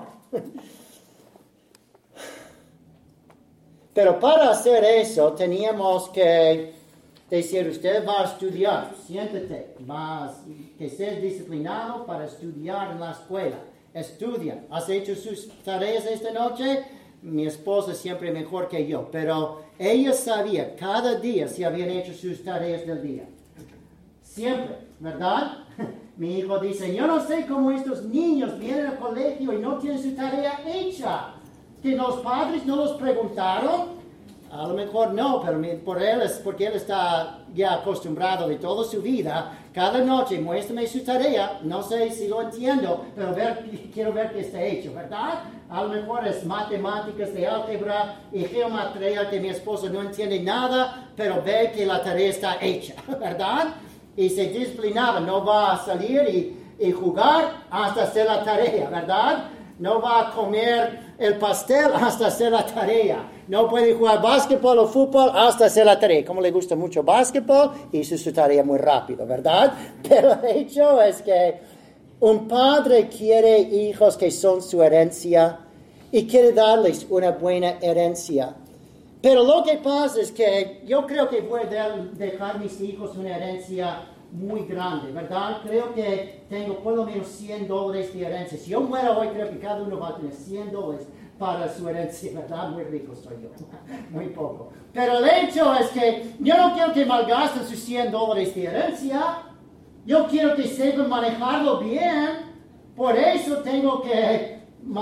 Pero para hacer eso, teníamos que decir, usted va a estudiar, siéntate, que seas disciplinado para estudiar en la escuela. Estudia. ¿Has hecho sus tareas esta noche? Mi esposa siempre mejor que yo, pero ella sabía cada día si habían hecho sus tareas del día. Siempre, ¿verdad? Mi hijo dice, yo no sé cómo estos niños vienen al colegio y no tienen su tarea hecha. ¿Que los padres no los preguntaron? A lo mejor no, pero por él es porque él está ya acostumbrado de toda su vida. Cada noche, muéstrame su tarea. No sé si lo entiendo, pero quiero ver que está hecho, ¿verdad? A lo mejor es matemáticas de álgebra y geometría que mi esposo no entiende nada, pero ve que la tarea está hecha, ¿verdad? Y se disciplinaba, no va a salir y jugar hasta hacer la tarea, ¿verdad? No va a comer el pastel hasta hacer la tarea. No puede jugar básquetbol o fútbol hasta hacer la tarea. Como le gusta mucho básquetbol, hizo su tarea muy rápido, ¿verdad? Pero el hecho es que un padre quiere hijos que son su herencia y quiere darles una buena herencia. Pero lo que pasa es que yo creo que voy a dejar a mis hijos una herencia muy grande, ¿verdad? Creo que tengo por lo menos $100 de herencia. Si yo muero hoy, creo que cada uno va a tener $100 para su herencia, ¿verdad? Muy rico soy yo, muy poco. Pero el hecho es que yo no quiero que malgasten sus $100 de herencia. Yo quiero que sepan manejarlo bien. Por eso tengo que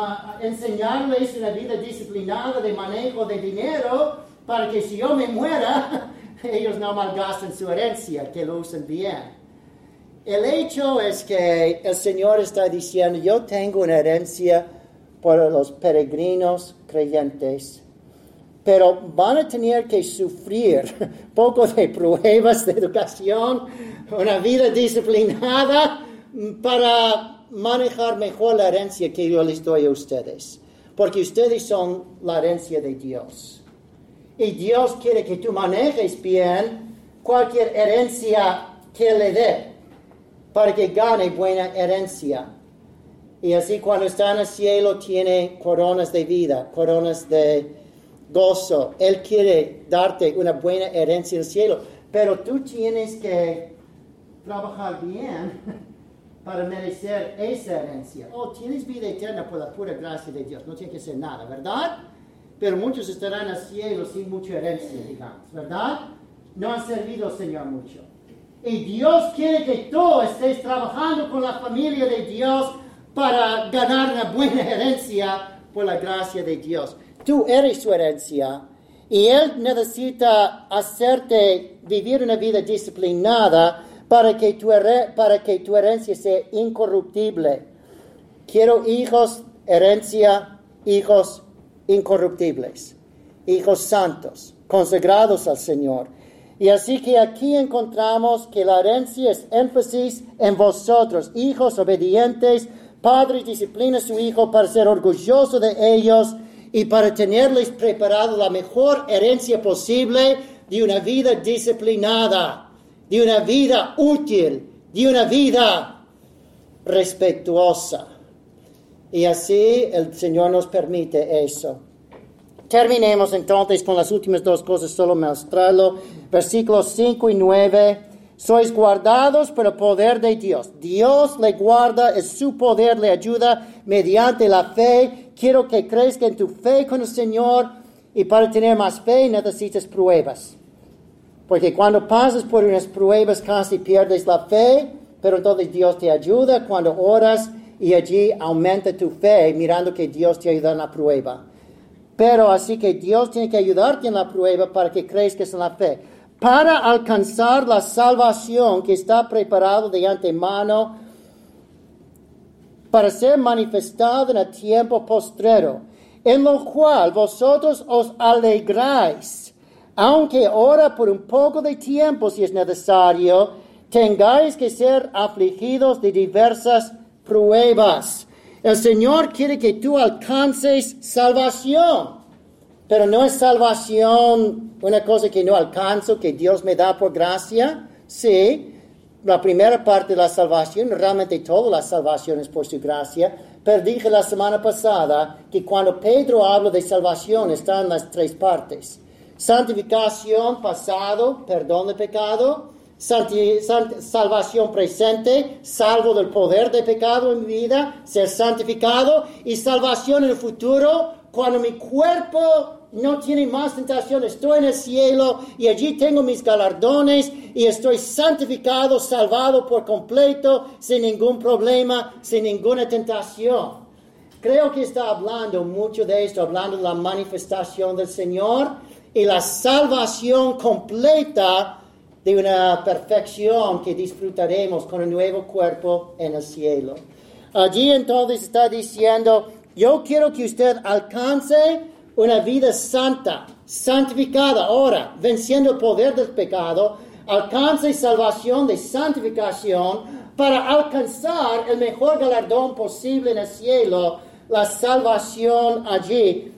enseñarles una vida disciplinada de manejo de dinero, para que si yo me muera, ellos no malgasten su herencia, que lo usen bien. El hecho es que el Señor está diciendo, yo tengo una herencia para los peregrinos creyentes, pero van a tener que sufrir poco de pruebas de educación, una vida disciplinada para manejar mejor la herencia que yo les doy a ustedes, porque ustedes son la herencia de Dios. Y Dios quiere que tú manejes bien cualquier herencia que le dé, para que gane buena herencia. Y así cuando está en el cielo tiene coronas de vida, coronas de gozo. Él quiere darte una buena herencia en el cielo, pero tú tienes que trabajar bien para merecer esa herencia. Tienes vida eterna por la pura gracia de Dios, no tienes que hacer nada, ¿verdad? Pero muchos estarán al cielo sin mucha herencia, digamos, ¿verdad? No han servido al Señor mucho. Y Dios quiere que tú estés trabajando con la familia de Dios para ganar una buena herencia por la gracia de Dios. Tú eres su herencia y Él necesita hacerte vivir una vida disciplinada para que tu herencia sea incorruptible. Quiero hijos, herencia, hijos incorruptibles, hijos santos, consagrados al Señor. Y así que aquí encontramos que la herencia es énfasis en vosotros, hijos obedientes. Padres, disciplina a su hijo para ser orgulloso de ellos y para tenerles preparado la mejor herencia posible de una vida disciplinada, de una vida útil, de una vida respetuosa. Y así el Señor nos permite eso. Terminemos entonces con las últimas dos cosas, solo mostrarlo. Versículos 5 y 9. Sois guardados por el poder de Dios. Dios le guarda, es su poder, le ayuda mediante la fe. Quiero que crezca en tu fe con el Señor. Y para tener más fe necesitas pruebas. Porque cuando pasas por unas pruebas casi pierdes la fe. Pero entonces Dios te ayuda cuando oras y allí aumenta tu fe mirando que Dios te ayuda en la prueba. Pero así que Dios tiene que ayudarte en la prueba para que crezcas en la fe. Para alcanzar la salvación que está preparado de antemano para ser manifestada en el tiempo postrero, en lo cual vosotros os alegráis, aunque ahora por un poco de tiempo, si es necesario, tengáis que ser afligidos de diversas pruebas. El Señor quiere que tú alcances salvación, pero no es salvación una cosa que no alcanzo, que Dios me da por gracia. Sí, la primera parte de la salvación, realmente toda la salvación es por su gracia, pero dije la semana pasada que cuando Pedro habla de salvación están las tres partes. Santificación pasado, perdón de pecado. Salvación presente, salvo del poder de pecado en mi vida, ser santificado. Y salvación en el futuro, cuando mi cuerpo no tiene más tentación, estoy en el cielo y allí tengo mis galardones y estoy santificado, salvado por completo, sin ningún problema, sin ninguna tentación. Creo que está hablando mucho de esto, hablando de la manifestación del Señor y la salvación completa de una perfección que disfrutaremos con el nuevo cuerpo en el cielo. Allí entonces está diciendo, yo quiero que usted alcance una vida santa, santificada ahora, venciendo el poder del pecado, alcance salvación de santificación para alcanzar el mejor galardón posible en el cielo, la salvación allí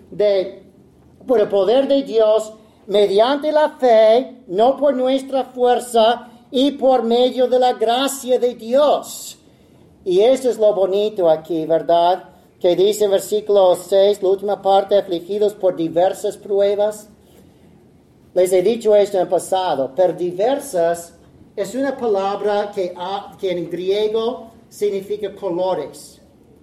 por el poder de Dios, mediante la fe, no por nuestra fuerza y por medio de la gracia de Dios. Y eso es lo bonito aquí, ¿verdad? Que dice en versículo 6, la última parte, afligidos por diversas pruebas. Les he dicho esto en el pasado, pero diversas es una palabra que en griego significa colores.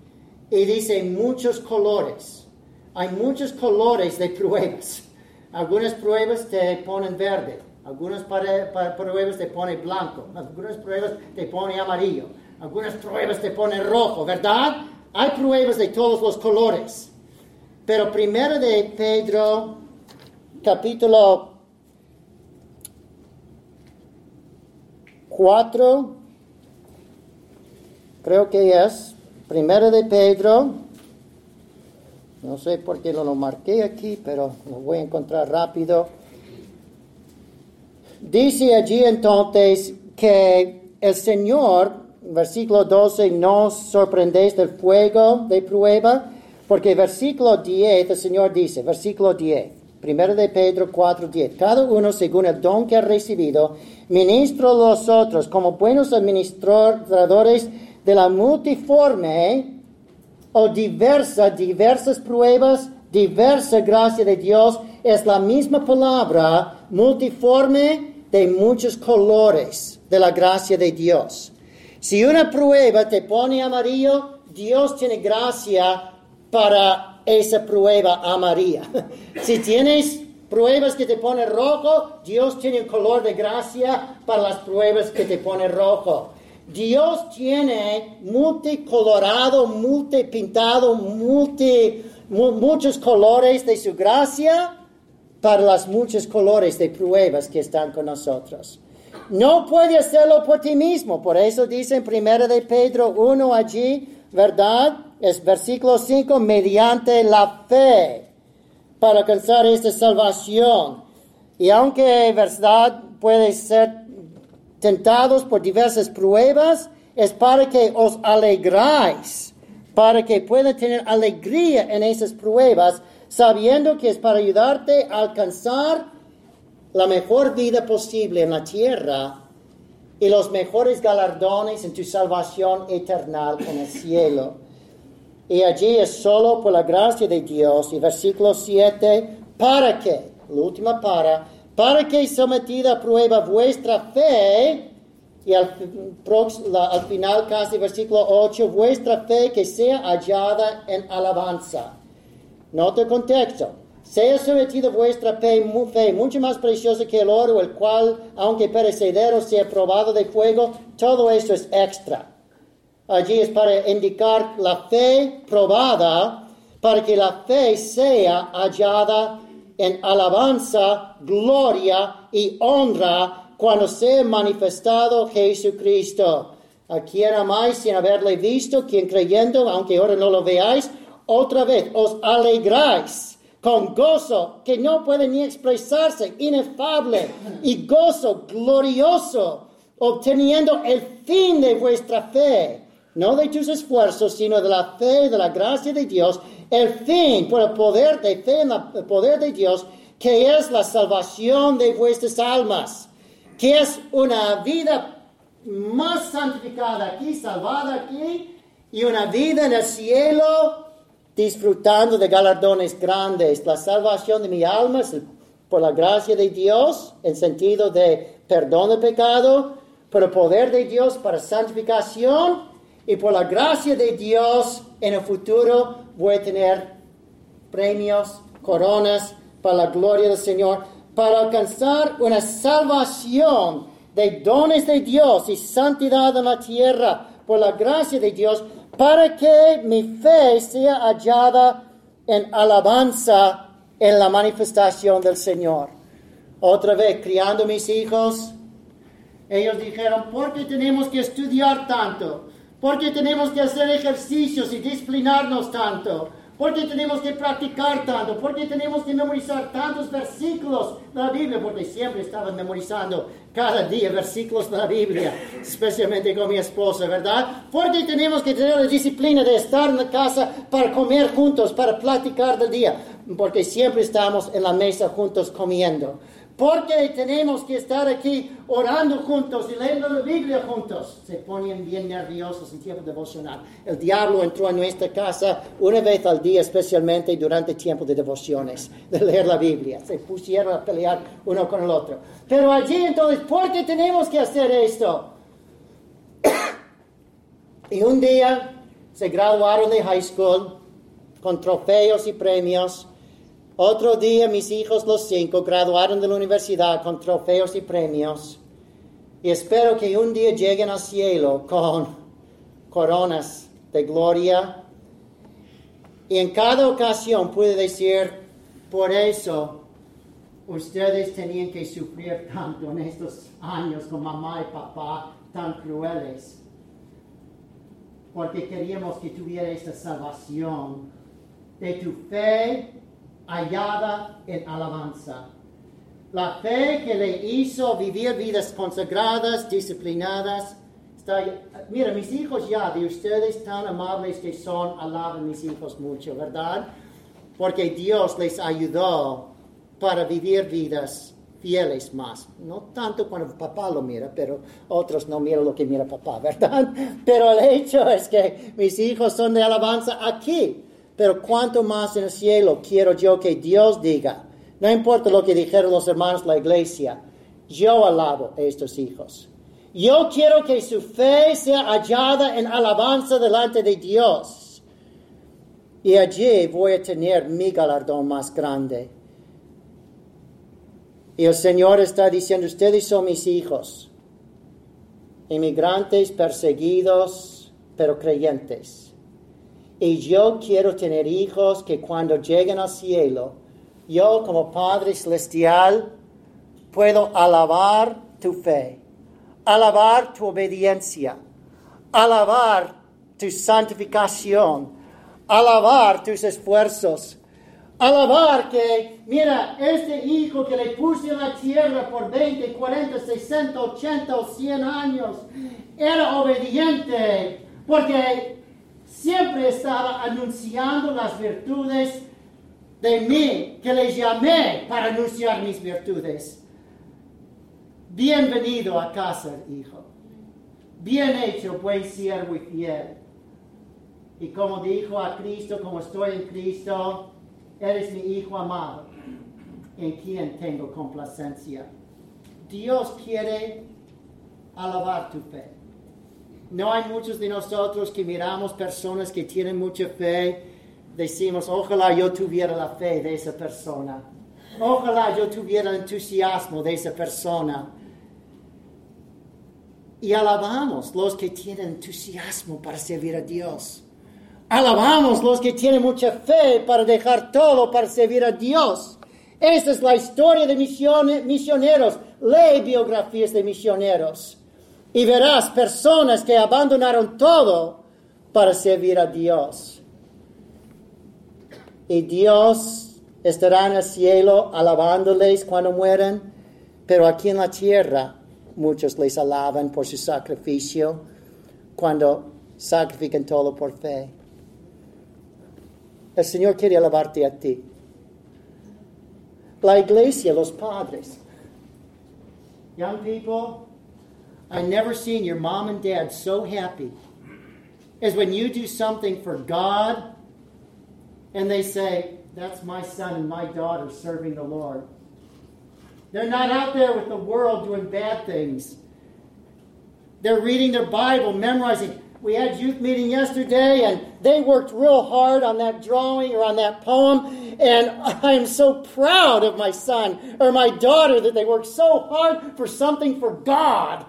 Y dice muchos colores. Hay muchos colores de pruebas. Algunas pruebas te ponen verde, algunas pruebas te ponen blanco, algunas pruebas te ponen amarillo, algunas pruebas te ponen rojo, ¿verdad? Hay pruebas de todos los colores. Pero primero de Pedro, capítulo 4, creo que es, primero de Pedro. No sé por qué no lo marqué aquí, pero lo voy a encontrar rápido. Dice allí entonces que el Señor, versículo 12, no os sorprendéis del fuego de prueba, porque versículo 10, el Señor dice, versículo 10, 1 de Pedro 4:10, cada uno según el don que ha recibido, ministro los otros como buenos administradores de la multiforme o diversas pruebas, diversa gracia de Dios, es la misma palabra, multiforme, de muchos colores de la gracia de Dios. Si una prueba te pone amarillo, Dios tiene gracia para esa prueba amarilla. Si tienes pruebas que te ponen rojo, Dios tiene un color de gracia para las pruebas que te ponen rojo. Dios tiene multicolorado, multipintado, muchos colores de su gracia para los muchos colores de pruebas que están con nosotros. No puedes hacerlo por ti mismo, por eso dice en 1 de Pedro 1 allí, ¿verdad? Es versículo 5, mediante la fe, para alcanzar esta salvación. Y aunque, ¿verdad?, puede ser tentados por diversas pruebas, es para que os alegráis, para que puedan tener alegría en esas pruebas, sabiendo que es para ayudarte a alcanzar la mejor vida posible en la tierra y los mejores galardones en tu salvación eterna en el cielo. Y allí es solo por la gracia de Dios. Y versículo 7, para que, la última para que sometida a prueba vuestra fe, y al final casi versículo 8, vuestra fe que sea hallada en alabanza. Nota el contexto. Sea sometida vuestra fe mucho más preciosa que el oro, el cual, aunque perecedero, sea probado de fuego. Todo eso es extra. Allí es para indicar la fe probada, para que la fe sea hallada en alabanza, gloria y honra cuando sea manifestado Jesucristo. ¿A quien amáis sin haberle visto? Quien creyendo, aunque ahora no lo veáis, otra vez os alegráis con gozo que no puede ni expresarse, inefable, y gozo glorioso, obteniendo el fin de vuestra fe, no de tus esfuerzos, sino de la fe, de la gracia de Dios, el fin por el poder de fe en el poder de Dios, que es la salvación de vuestras almas, que es una vida más santificada aquí, salvada aquí, y una vida en el cielo, disfrutando de galardones grandes. La salvación de mi alma es por la gracia de Dios, en sentido de perdón de pecado, por el poder de Dios para santificación, y por la gracia de Dios en el futuro voy a tener premios, coronas, para la gloria del Señor, para alcanzar una salvación de dones de Dios y santidad en la tierra, por la gracia de Dios, para que mi fe sea hallada en alabanza en la manifestación del Señor. Otra vez, criando mis hijos, ellos dijeron, ¿por qué tenemos que estudiar tanto? ¿Por qué tenemos que hacer ejercicios y disciplinarnos tanto? ¿Por qué tenemos que practicar tanto? ¿Por qué tenemos que memorizar tantos versículos de la Biblia? Porque siempre estaban memorizando cada día versículos de la Biblia, especialmente con mi esposa, ¿verdad? ¿Por qué tenemos que tener la disciplina de estar en la casa para comer juntos, para platicar del día? Porque siempre estamos en la mesa juntos comiendo. ¿Por qué tenemos que estar aquí orando juntos y leyendo la Biblia juntos? Se ponen bien nerviosos en tiempo devocional. El diablo entró a nuestra casa una vez al día, especialmente durante tiempo de devociones, de leer la Biblia. Se pusieron a pelear uno con el otro. Pero allí entonces, ¿por qué tenemos que hacer esto? Y un día se graduaron de high school con trofeos y premios. Otro día mis hijos, los 5, graduaron de la universidad con trofeos y premios. Y espero que un día lleguen al cielo con coronas de gloria. Y en cada ocasión pude decir, por eso ustedes tenían que sufrir tanto en estos años con mamá y papá tan crueles. Porque queríamos que tuviera esta salvación de tu fe hallada en alabanza. La fe que le hizo vivir vidas consagradas, disciplinadas. Mira, mis hijos ya, de ustedes tan amables que son, alaban mis hijos mucho, ¿verdad? Porque Dios les ayudó para vivir vidas fieles más. No tanto cuando papá lo mira, pero otros no miran lo que mira papá, ¿verdad? Pero el hecho es que mis hijos son de alabanza aquí. Pero cuanto más en el cielo quiero yo que Dios diga, no importa lo que dijeron los hermanos de la iglesia, yo alabo a estos hijos. Yo quiero que su fe sea hallada en alabanza delante de Dios. Y allí voy a tener mi galardón más grande. Y el Señor está diciendo, ustedes son mis hijos, inmigrantes, perseguidos, pero creyentes. Y yo quiero tener hijos que cuando lleguen al cielo, yo como Padre Celestial puedo alabar tu fe, alabar tu obediencia, alabar tu santificación, alabar tus esfuerzos, alabar que, mira, este hijo que le puse en la tierra por 20, 40, 60, 80 o 100 años, era obediente porque siempre estaba anunciando las virtudes de mí, que le llamé para anunciar mis virtudes. Bienvenido a casa, hijo. Bien hecho, buen siervo y fiel. Y como dijo a Cristo, como estoy en Cristo, eres mi hijo amado, en quien tengo complacencia. Dios quiere alabar tu fe. No hay muchos de nosotros que miramos personas que tienen mucha fe, decimos, ojalá yo tuviera la fe de esa persona. Ojalá yo tuviera el entusiasmo de esa persona. Y alabamos los que tienen entusiasmo para servir a Dios. Alabamos los que tienen mucha fe para dejar todo para servir a Dios. Esa es la historia de misioneros. Lee biografías de misioneros. Y verás personas que abandonaron todo para servir a Dios. Y Dios estará en el cielo alabándoles cuando mueran, pero aquí en la tierra muchos les alaban por su sacrificio cuando sacrifican todo por fe. El Señor quiere alabarte a ti. La iglesia, los padres. Young people, I've never seen your mom and dad so happy as when you do something for God and they say, that's my son and my daughter serving the Lord. They're not out there with the world doing bad things. They're reading their Bible, memorizing. We had youth meeting yesterday, and they worked real hard on that drawing or on that poem, and I am so proud of my son or my daughter that they worked so hard for something for God.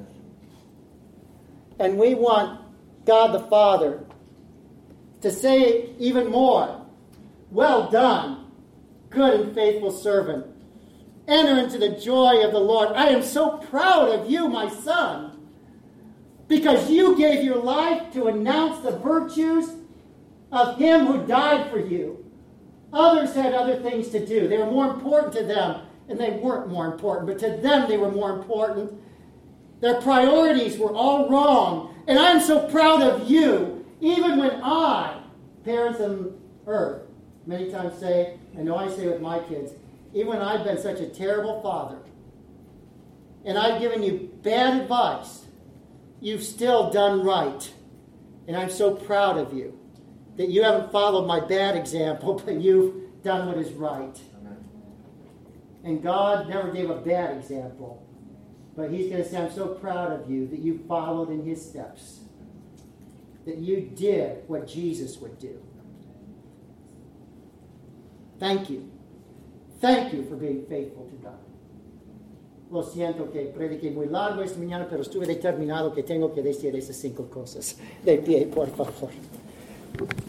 And we want God the Father to say even more, well done, good and faithful servant. Enter into the joy of the Lord. I am so proud of you, my son, because you gave your life to announce the virtues of him who died for you. Others had other things to do. They were more important to them, and they weren't more important, but to them they were more important. Their priorities were all wrong, and I'm so proud of you, even when I, parents on earth, many times say, I know I say with my kids, even when I've been such a terrible father, and I've given you bad advice, you've still done right. And I'm so proud of you that you haven't followed my bad example, but you've done what is right. Amen. And God never gave a bad example. But he's going to say, I'm so proud of you that you followed in his steps. That you did what Jesus would do. Thank you. Thank you for being faithful to God. Lo siento que prediqué muy largo esta mañana, pero estuve determinado que tengo que decir esas 5 cosas. De pie, por favor.